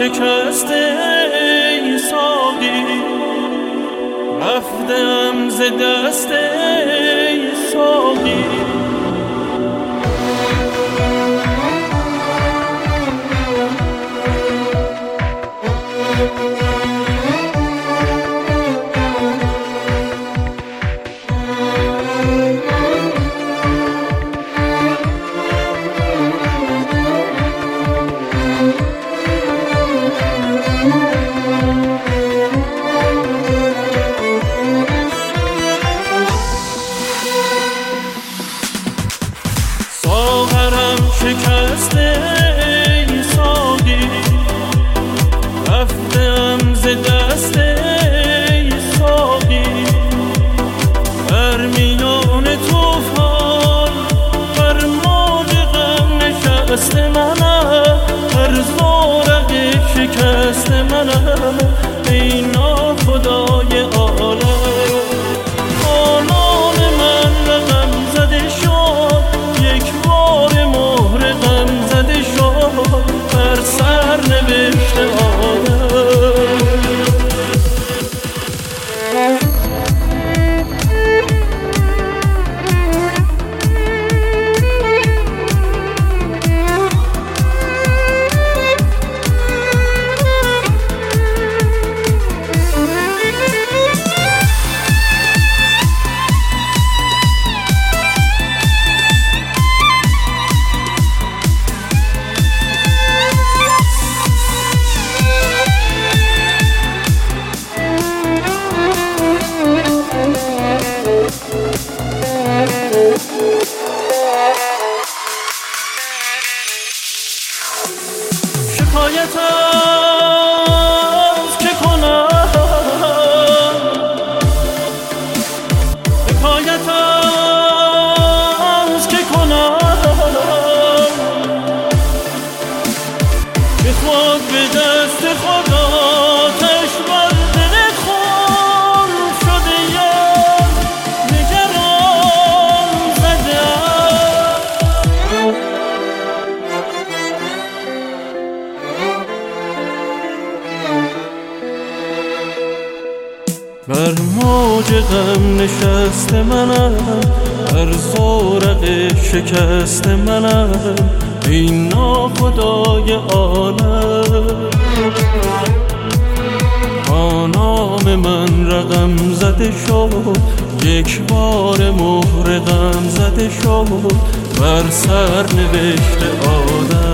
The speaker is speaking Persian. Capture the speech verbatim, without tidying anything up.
شکسته ای ساقی، رفتم ز دست ای ساقی. ساغرم شکسته ای ساقی، رفتم ز دست ای ساقی. بر میان طوفان بر موج غم نشسته منم، هر زورق شکست منم ای ناخدای عالم. آنان من رقم زده شد، یک بار مهر غم زده شد بر سر نوشته آدم. شکایت از که کنم، حکایت از که کنم، که خود به دست خود آتش بر دل خون شده یم نگران زدم. بر موج غم نشسته منم، بر زورق شکست منم ای ناخدای عالم. با نام من رقم زده شد، یک بار مهر غم زده شد بر سر نوشته آدم.